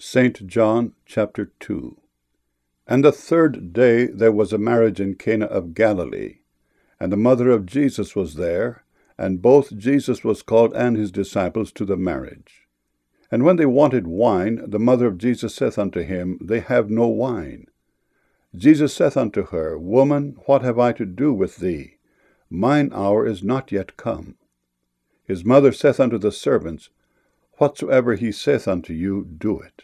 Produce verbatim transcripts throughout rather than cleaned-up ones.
Saint John chapter two. And the third day there was a marriage in Cana of Galilee, and the mother of Jesus was there, and both Jesus was called and his disciples to the marriage. And when they wanted wine, the mother of Jesus saith unto him, They have no wine. Jesus saith unto her, Woman, what have I to do with thee? Mine hour is not yet come. His mother saith unto the servants, Whatsoever he saith unto you, do it.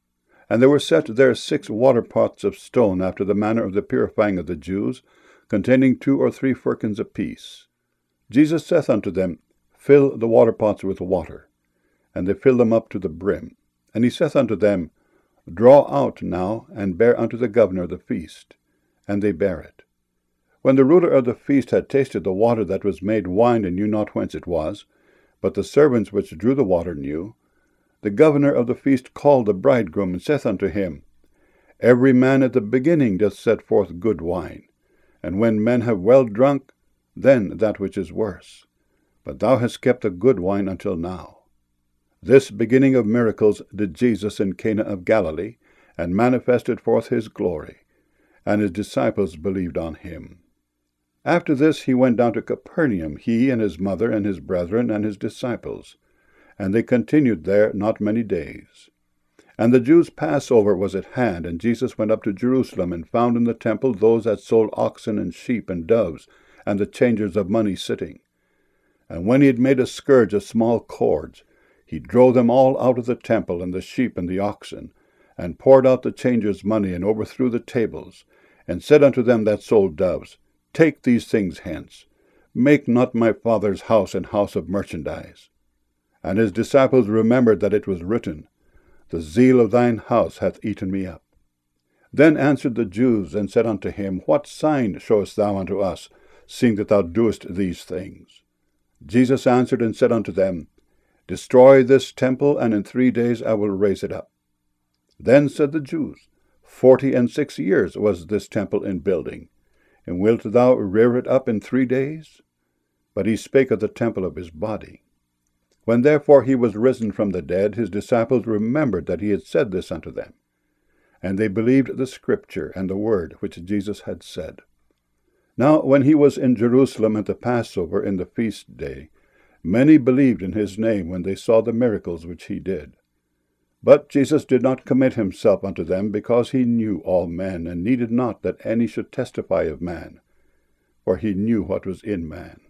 And there were set there six water pots of stone, after the manner of the purifying of the Jews, containing two or three firkins apiece. Jesus saith unto them, Fill the water pots with water. And they filled them up to the brim. And he saith unto them, Draw out now, and bear unto the governor of the feast. And they bare it. When the ruler of the feast had tasted the water that was made wine, and knew not whence it was, but the servants which drew the water knew, the governor of the feast called the bridegroom, and saith unto him, Every man at the beginning doth set forth good wine, and when men have well drunk, then that which is worse. But thou hast kept the good wine until now. This beginning of miracles did Jesus in Cana of Galilee, and manifested forth his glory, and his disciples believed on him. After this he went down to Capernaum, he and his mother and his brethren and his disciples. And they continued there not many days. And the Jews' Passover was at hand, and Jesus went up to Jerusalem, and found in the temple those that sold oxen and sheep and doves, and the changers of money sitting. And when he had made a scourge of small cords, he drove them all out of the temple, and the sheep and the oxen, and poured out the changers' money, and overthrew the tables, and said unto them that sold doves, Take these things hence. Make not my Father's house an house of merchandise. And his disciples remembered that it was written, The zeal of thine house hath eaten me up. Then answered the Jews, and said unto him, What sign showest thou unto us, seeing that thou doest these things? Jesus answered and said unto them, Destroy this temple, and in three days I will raise it up. Then said the Jews, Forty and six years was this temple in building, and wilt thou rear it up in three days? But he spake of the temple of his body. When therefore he was risen from the dead, his disciples remembered that he had said this unto them. And they believed the scripture and the word which Jesus had said. Now when he was in Jerusalem at the Passover in the feast day, many believed in his name when they saw the miracles which he did. But Jesus did not commit himself unto them, because he knew all men, and needed not that any should testify of man, for he knew what was in man.